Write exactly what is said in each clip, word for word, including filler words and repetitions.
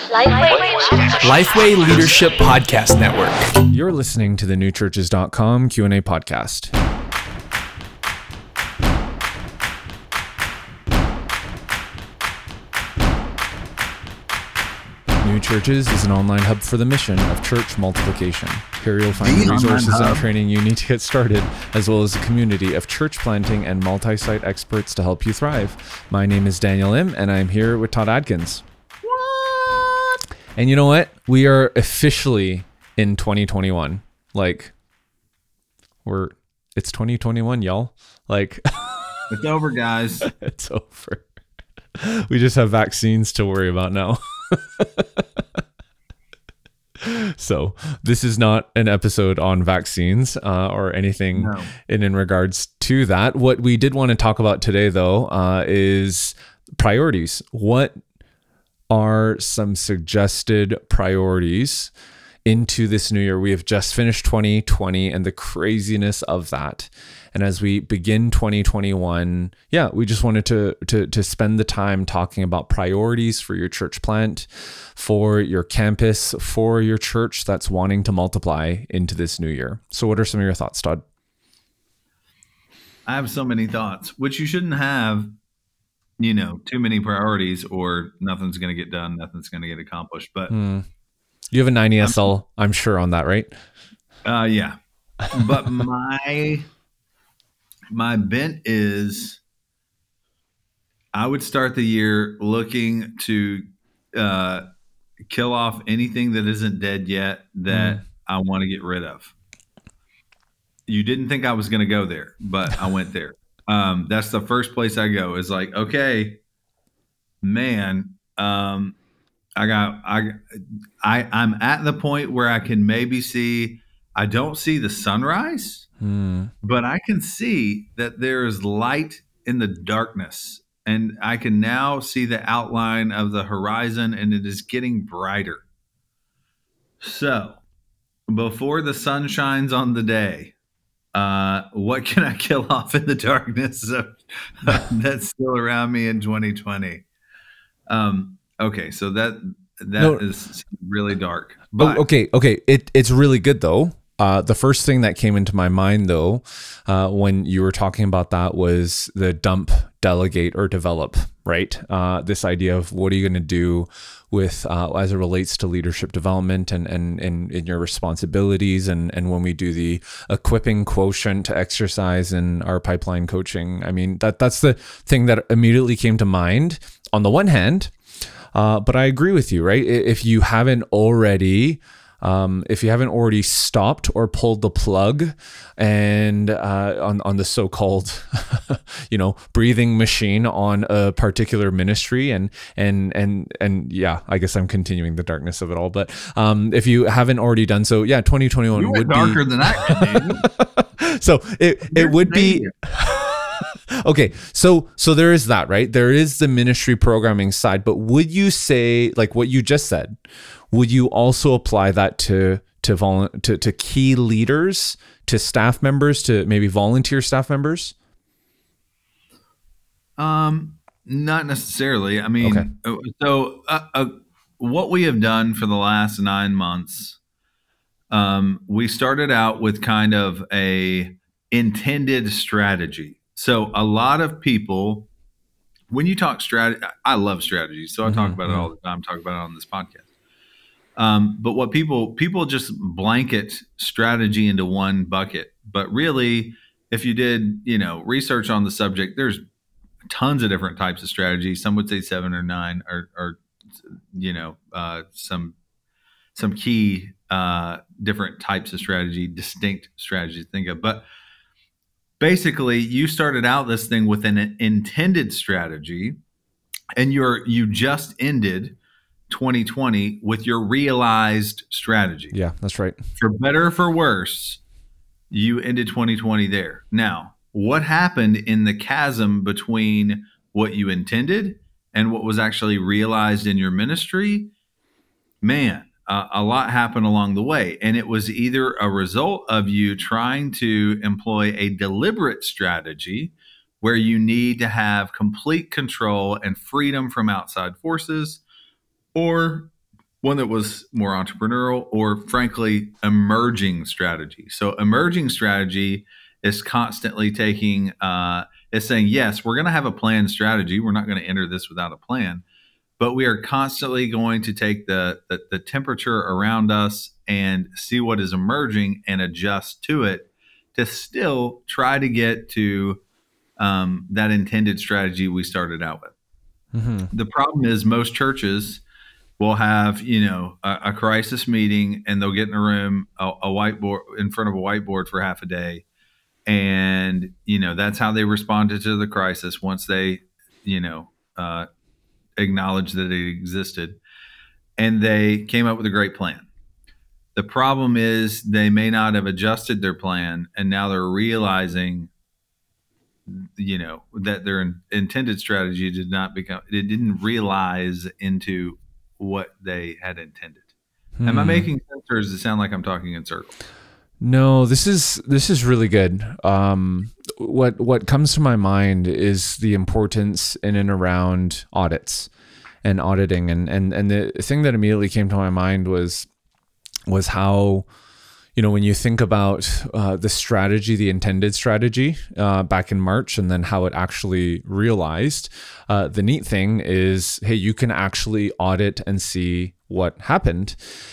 Lifeway, Lifeway Leadership Podcast Network. You're listening to the new churches dot com Q and A podcast. New Churches is an online hub for the mission of church multiplication. Here you'll find the resources and training you need to get started, as well as a community of church planting and multi-site experts to help you thrive. My name is Daniel Im, and I'm here with Todd Adkins. What? And you know what? We are officially in twenty twenty-one. Like, we're, it's twenty twenty-one, y'all. Like, it's over, guys. It's over. We just have vaccines to worry about now. So this is not an episode on vaccines uh, or anything no. in, in regards to that. What we did want to talk about today, though, uh, is priorities. What are some suggested priorities into this new year? We have just finished twenty twenty and the craziness of that. And as we begin twenty twenty-one, yeah, we just wanted to, to, to spend the time talking about priorities for your church plant, for your campus, for your church that's wanting to multiply into this new year. So what are some of your thoughts, Todd? I have so many thoughts, which you shouldn't have, you know, too many priorities or nothing's going to get done, nothing's going to get accomplished. But mm. You have a nine E S L, I'm, I'm sure, on that, right? Uh, yeah. But my... My bent is I would start the year looking to uh, kill off anything that isn't dead yet that mm. I want to get rid of. You didn't think I was going to go there, but I went there. Um, that's the first place I go is like, okay, man, um, I got, I, I, I'm at the point where I can maybe see, I don't see the sunrise. Hmm. But I can see that there is light in the darkness, and I can now see the outline of the horizon, and it is getting brighter. So, before the sun shines on the day, uh, what can I kill off in the darkness of, that's still around me in twenty twenty? Um, okay, so that that no. is really dark. But oh, okay, okay, it it's really good though. Uh, the first thing that came into my mind, though, uh, when you were talking about that was the dump, delegate, or develop, right? Uh, this idea of what are you going to do with uh, as it relates to leadership development and and and in your responsibilities, and and when we do the equipping quotient to exercise in our pipeline coaching. I mean, that that's the thing that immediately came to mind. On the one hand, uh, but I agree with you, right? If you haven't already. Um, if you haven't already stopped or pulled the plug and uh, on, on the so-called, you know, breathing machine on a particular ministry and, and, and, and yeah, I guess I'm continuing the darkness of it all. But um, if you haven't already done so, yeah, twenty twenty-one you would darker be... than I can, So it, it would be... Okay, so so there is that, right? There is the ministry programming side, but would you say, like what you just said, would you also apply that to to vol- to, to key leaders, to staff members, to maybe volunteer staff members? Um, not necessarily. I mean, okay. so uh, uh, what we have done for the last nine months, um, we started out with kind of a intended strategy. So a lot of people, when you talk strategy, I love strategy. So I mm-hmm, talk about mm-hmm. it all the time, talk about it on this podcast. Um, but what people, people just blanket strategy into one bucket. But really, if you did, you know, research on the subject, there's tons of different types of strategy. Some would say seven or nine or, or you know, uh, some, some key uh, different types of strategy, distinct strategies to think of. But basically, you started out this thing with an intended strategy, and you're you just ended twenty twenty with your realized strategy. Yeah, that's right. For better or for worse, you ended twenty twenty there. Now, what happened in the chasm between what you intended and what was actually realized in your ministry? Man, Uh, a lot happened along the way, and it was either a result of you trying to employ a deliberate strategy where you need to have complete control and freedom from outside forces, or one that was more entrepreneurial or frankly emerging strategy. So emerging strategy is constantly taking, uh, is saying, yes, we're going to have a planned strategy. We're not going to enter this without a plan, but we are constantly going to take the, the, the temperature around us and see what is emerging and adjust to it to still try to get to um, that intended strategy we started out with. Mm-hmm. The problem is most churches will have, you know, a, a crisis meeting, and they'll get in a room, a, a whiteboard in front of a whiteboard for half a day. And, you know, that's how they responded to the crisis once they, you know, uh, acknowledged that it existed. And they came up with a great plan. The problem is they may not have adjusted their plan, and now they're realizing, you know, that their in, intended strategy did not become, it didn't realize into what they had intended. Hmm. Am I making sense, or does it sound like I'm talking in circles? No, this is this is really good. Um, what what comes to my mind is the importance in and around audits and auditing, and and and the thing that immediately came to my mind was was how, you know, when you think about uh, the strategy, the intended strategy uh, back in March, and then how it actually realized, uh, the neat thing is, hey, you can actually audit and see what happened.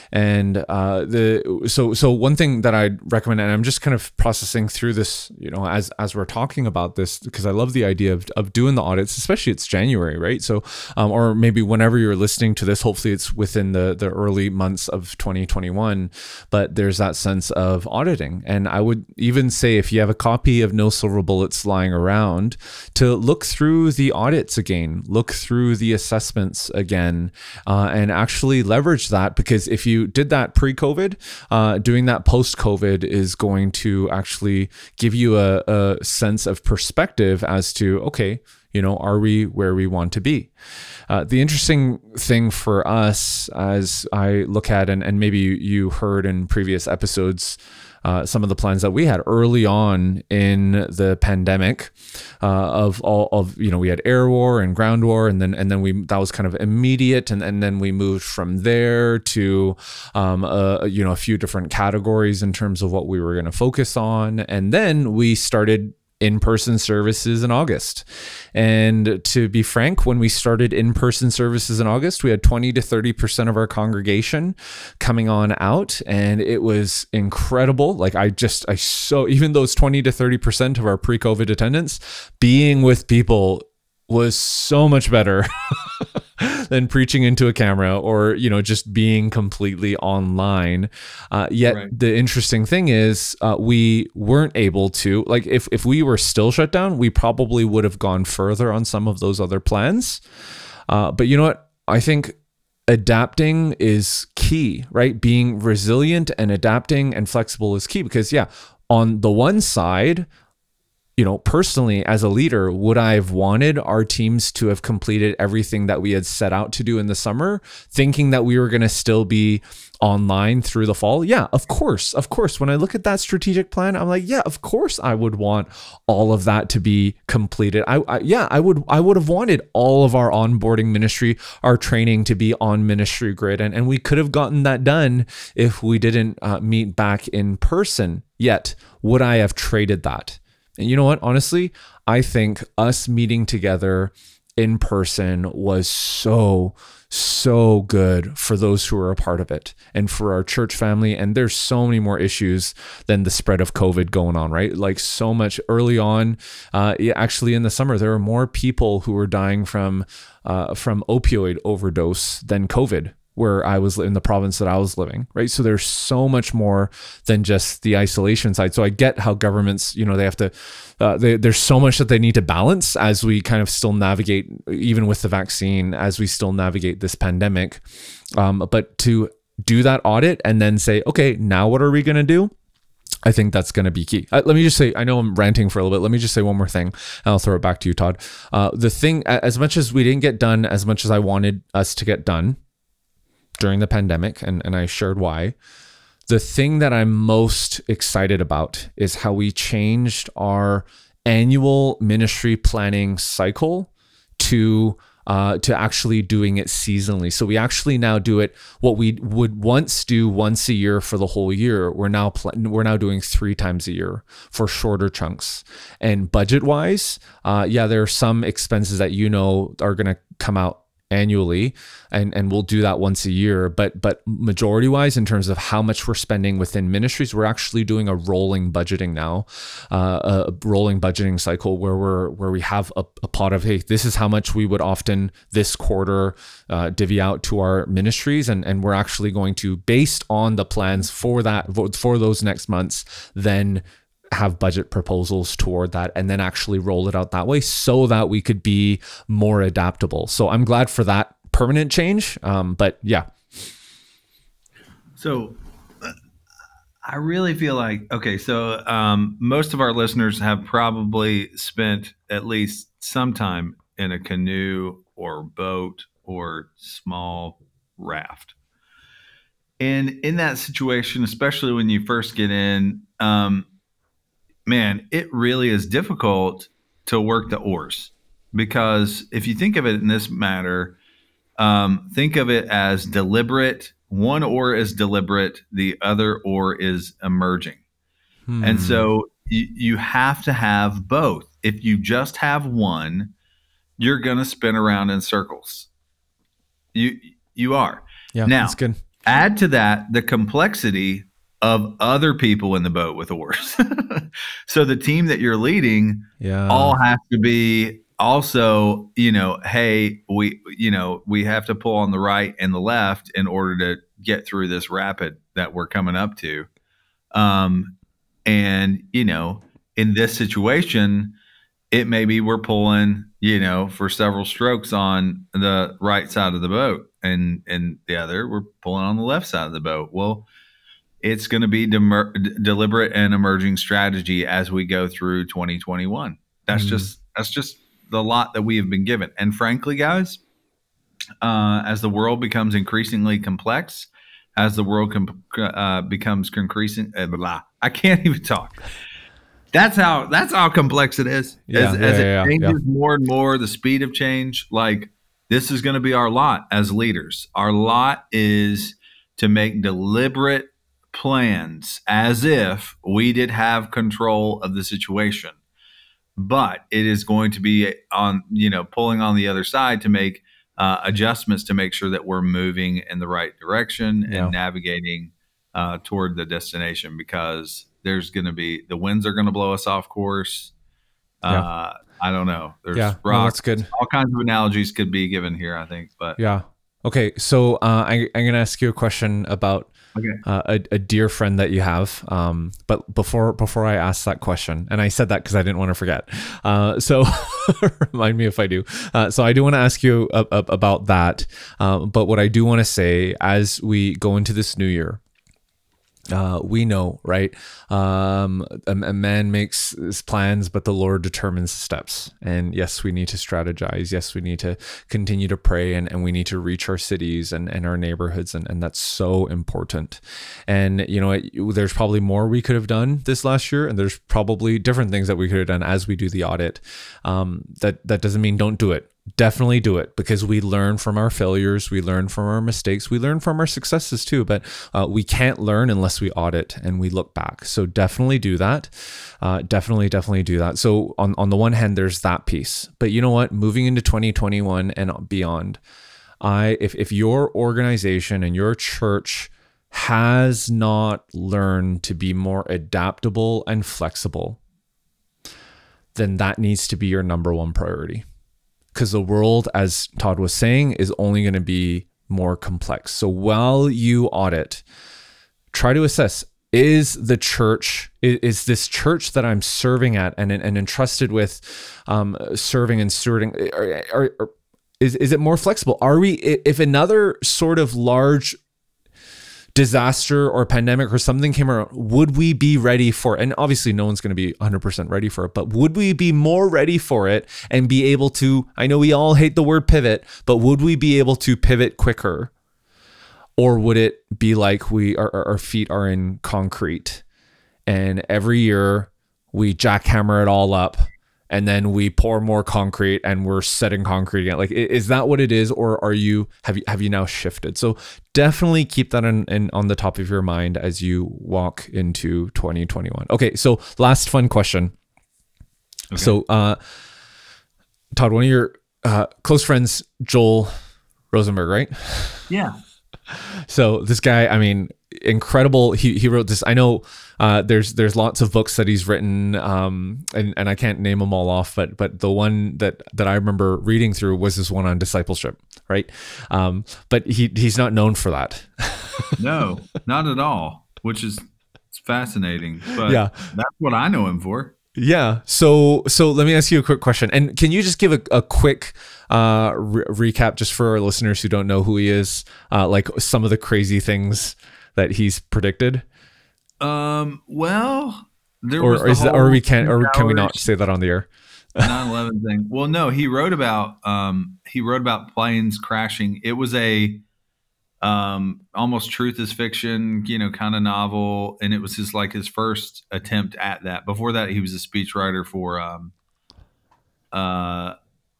And uh, the so so one thing that I'd recommend, and I'm just kind of processing through this, you know, as as we're talking about this, because I love the idea of, of doing the audits, especially it's January, right? So, um, or maybe whenever you're listening to this, hopefully it's within the the early months of twenty twenty-one. But there's that sense of auditing, and I would even say if you have a copy of No Silver Bullets lying around, to look through the audits again, look through the assessments again, uh, and actually leverage that, because if you did that pre-COVID, uh, doing that post-COVID is going to actually give you a, a sense of perspective as to, okay, you know, are we where we want to be? Uh, the interesting thing for us, as I look at, and, and maybe you heard in previous episodes, Uh, some of the plans that we had early on in the pandemic, uh, of all of, you know, we had air war and ground war, and then and then we that was kind of immediate, and, and then we moved from there to um, uh, you know, a few different categories in terms of what we were going to focus on, and then we started in-person services in August. And to be frank, when we started in-person services in August, we had twenty to thirty percent of our congregation coming on out, and it was incredible. Like I just, I so, even those twenty to thirty percent of our pre-COVID attendance, being with people was so much better than preaching into a camera, or, you know, just being completely online. Uh, yet right. The interesting thing is uh, we weren't able to, like, if, if we were still shut down, we probably would have gone further on some of those other plans. Uh, but you know what? I think adapting is key, right? Being resilient and adapting and flexible is key, because yeah, on the one side, you know, personally, as a leader, would I have wanted our teams to have completed everything that we had set out to do in the summer, thinking that we were going to still be online through the fall? Yeah, of course. Of course. When I look at that strategic plan, I'm like, yeah, of course I would want all of that to be completed. I, I yeah, I would I would have wanted all of our onboarding ministry, our training to be on Ministry Grid. And, and we could have gotten that done if we didn't uh, meet back in person. Yet, would I have traded that? And you know what? Honestly, I think us meeting together in person was so, so good for those who are a part of it and for our church family. And there's so many more issues than the spread of COVID going on, right? Like so much early on, uh, actually in the summer, there were more people who were dying from, uh, from opioid overdose than COVID, where I was in the province that I was living, right? So there's so much more than just the isolation side. So I get how governments, you know, they have to, uh, they, there's so much that they need to balance as we kind of still navigate, even with the vaccine, as we still navigate this pandemic. Um, but to do that audit and then say, okay, now what are we going to do? I think that's going to be key. Uh, let me just say, I know I'm ranting for a little bit. Let me just say one more thing, and I'll throw it back to you, Todd. Uh, the thing, as much as we didn't get done as much as I wanted us to get done during the pandemic, and, and I shared why, the thing that I'm most excited about is how we changed our annual ministry planning cycle to uh, to actually doing it seasonally. So we actually now do it what we would once do once a year for the whole year. We're now pl- we're now doing three times a year for shorter chunks. And budget wise, uh, yeah, there are some expenses that you know are going to come out annually, and and we'll do that once a year, but but majority wise, in terms of how much we're spending within ministries, we're actually doing a rolling budgeting now, uh, a rolling budgeting cycle where we're where we have a, a pot of, hey, this is how much we would often this quarter uh, divvy out to our ministries, and and we're actually going to, based on the plans for that for those next months, then have budget proposals toward that, and then actually roll it out that way so that we could be more adaptable. So I'm glad for that permanent change. Um, but yeah. So uh, I really feel like, okay, so um, most of our listeners have probably spent at least some time in a canoe or boat or small raft. And in that situation, especially when you first get in, um, man, it really is difficult to work the oars, because if you think of it in this matter, um, think of it as deliberate. One oar is deliberate, the other oar is emerging. Hmm. And so you, you have to have both. If you just have one, you're going to spin around in circles. You you are. Yeah, now, that's good. Add to that the complexity of other people in the boat with oars. So the team that you're leading yeah. all have to be also, you know, hey, we, you know, we have to pull on the right and the left in order to get through this rapid that we're coming up to. Um, and, you know, in this situation, it may be we're pulling, you know, for several strokes on the right side of the boat, and, and the other, we're pulling on the left side of the boat. Well, it's going to be demer- deliberate and emerging strategy as we go through twenty twenty-one. That's mm. just that's just the lot that we have been given. And frankly, guys, uh, as the world becomes increasingly complex, as the world com- uh, becomes increasing, uh, blah, I can't even talk. That's how that's how complex it is. Yeah, as yeah, as it yeah, changes yeah. more and more, the speed of change, like this is going to be our lot as leaders. Our lot is to make deliberate plans as if we did have control of the situation, but it is going to be on, you know, pulling on the other side to make uh, adjustments to make sure that we're moving in the right direction yeah. and navigating uh, toward the destination, because there's going to be, the winds are going to blow us off course. Yeah. Uh, I don't know. There's yeah, rocks. No, that's good. All kinds of analogies could be given here, I think, but yeah. Okay. So uh, I, I'm going to ask you a question about Okay. Uh, a, a dear friend that you have. Um, but before before I ask that question, and I said that because I didn't want to forget. Uh, so remind me if I do. Uh, so I do want to ask you a, a, about that. Uh, but what I do want to say as we go into this new year, Uh, we know, right? Um, a, a man makes his plans, but the Lord determines the steps. And yes, we need to strategize. Yes, we need to continue to pray, and, and we need to reach our cities and, and our neighborhoods. And, and that's so important. And, you know, it, there's probably more we could have done this last year. And there's probably different things that we could have done as we do the audit. Um, that, that doesn't mean don't do it. Definitely do it, because we learn from our failures, we learn from our mistakes, we learn from our successes too, but uh, we can't learn unless we audit and we look back. So definitely do that. Uh, definitely, definitely do that. So on, on the one hand, there's that piece, but you know what, moving into twenty twenty-one and beyond, I, if, if your organization and your church has not learned to be more adaptable and flexible, then that needs to be your number one priority. Because the world, as Todd was saying, is only going to be more complex. So while you audit, try to assess, is the church, is, is this church that I'm serving at and, and entrusted with um, serving and stewarding, are, are, are, is, is it more flexible? Are we, if another sort of large disaster or pandemic or something came around, would we be ready for it? And obviously no one's going to be one hundred percent ready for it, but would we be more ready for it and be able to, I know we all hate the word pivot, but would we be able to pivot quicker? Or would it be like we our, our feet are in concrete and every year we jackhammer it all up and then we pour more concrete and we're setting concrete again. Like, is that what it is, or are you have you have you now shifted? So definitely keep that in, in on the top of your mind as you walk into twenty twenty-one. Okay, so last fun question. Okay. So, uh, Todd, one of your uh, close friends, Joel Rosenberg, right? Yeah. So this guy, I mean, incredible. He he wrote this. I know uh, there's there's lots of books that he's written, um, and and I can't name them all off, but but the one that that I remember reading through was this one on discipleship, right? Um, but he he's not known for that. No, not at all. Which is it's fascinating. But yeah, that's what I know him for. Yeah. So so let me ask you a quick question. And can you just give a, a quick uh, re- recap just for our listeners who don't know who he is, uh, like some of the crazy things that he's predicted? Um. Well, there or was or, is that, or we can't or can we not towers, say that on the air? nine eleven thing. Well, no, he wrote about um he wrote about planes crashing. It was a um almost truth is fiction, you know, kind of novel, and it was his like his first attempt at that. Before that, he was a speechwriter for um uh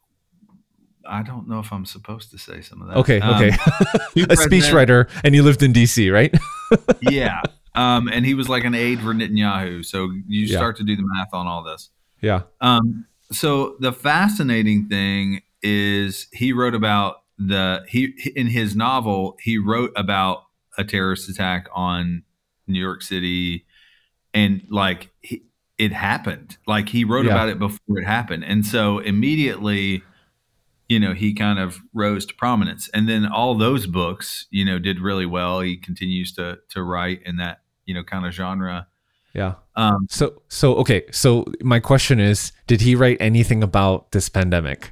I don't know if I'm supposed to say some of that. Okay, um, okay. A speechwriter, and you lived in D C, right? Yeah. Um and he was like an aide for Netanyahu. So you Yeah. start to do the math on all this. Yeah. Um so the fascinating thing is he wrote about the he in his novel he wrote about a terrorist attack on New York City, and like he, it happened. Like he wrote Yeah. about it before it happened, and so immediately, you know, he kind of rose to prominence. And then all those books, you know, did really well. He continues to to write in that, you know, kind of genre. Yeah. Um, So so okay. So my question is, did he write anything about this pandemic?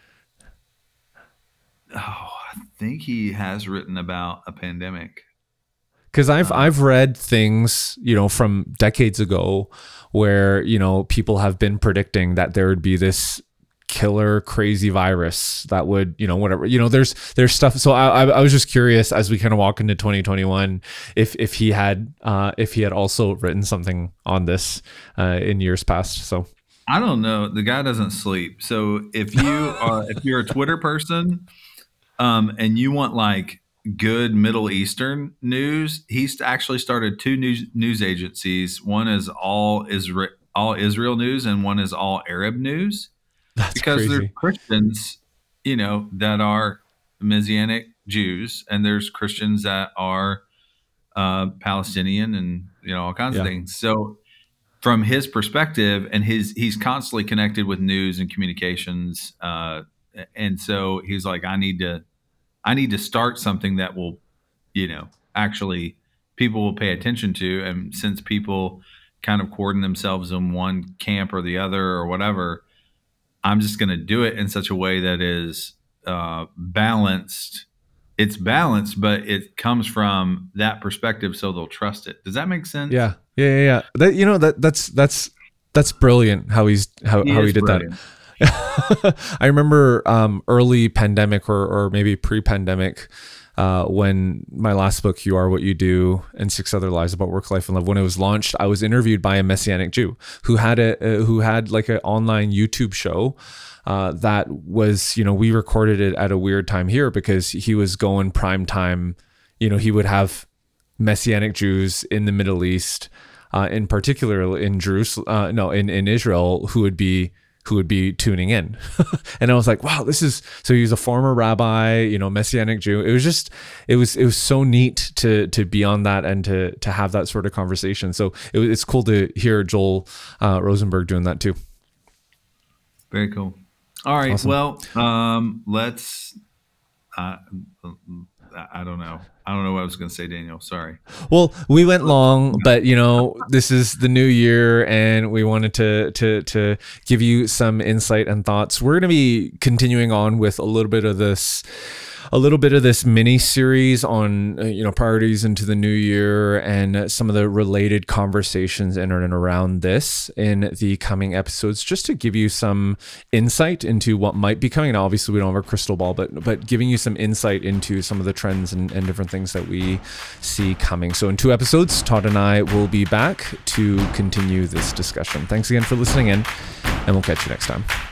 oh, I think he has written about a pandemic. Because I've Uh, I've read things, you know, from decades ago where, you know, people have been predicting that there would be this killer crazy virus that would, you know, whatever, you know, there's there's stuff. So I I, I was just curious as we kind of walk into twenty twenty-one if if he had uh, if he had also written something on this uh, in years past. So I don't know. The guy doesn't sleep. So if you are if you're a Twitter person, um, and you want like good Middle Eastern news, he's actually started two news news agencies. One is all Israel all Israel news, and one is all Arab news. that's Because crazy. there's Christians, you know, that are Messianic Jews, and there's Christians that are uh, Palestinian, and you know all kinds Yeah. of things. So from his perspective, and his he's constantly connected with news and communications, uh, and so he's like, I need to, I need to start something that will, you know, actually people will pay attention to, and since people kind of cordon themselves in one camp or the other or whatever, I'm just going to do it in such a way that is uh, balanced. It's balanced, but it comes from that perspective, so they'll trust it. Does that make sense? Yeah. Yeah. Yeah. yeah. That, you know, that that's that's that's brilliant how he's how, He how he is did brilliant. that. I remember um, early pandemic or, or maybe pre-pandemic uh, when my last book, You Are What You Do, and Six Other Lies About Work, Life, and Love, when it was launched, I was interviewed by a Messianic Jew who had a uh, who had like an online YouTube show uh, that was, you know, we recorded it at a weird time here because he was going prime time. You know, he would have Messianic Jews in the Middle East, uh, in particular in Jerusalem, uh, no, in, in Israel, who would be who would be tuning in. And I was like, wow, this is, so he was a former rabbi, you know, Messianic Jew. It was just, it was, it was so neat to, to be on that and to, to have that sort of conversation. So it, it's cool to hear Joel uh, Rosenberg doing that too. Very cool. All right. Awesome. Well, um, let's, uh, I don't know. I don't know what I was going to say, Daniel. Sorry. Well, we went long, but you know, this is the new year and we wanted to to to give you some insight and thoughts. We're going to be continuing on with a little bit of this a little bit of this mini series on, uh, you know, priorities into the new year and some of the related conversations in and around this in the coming episodes, just to give you some insight into what might be coming. Now, obviously we don't have a crystal ball, but, but giving you some insight into some of the trends and, and different things that we see coming. So in two episodes, Todd and I will be back to continue this discussion. Thanks again for listening in, and we'll catch you next time.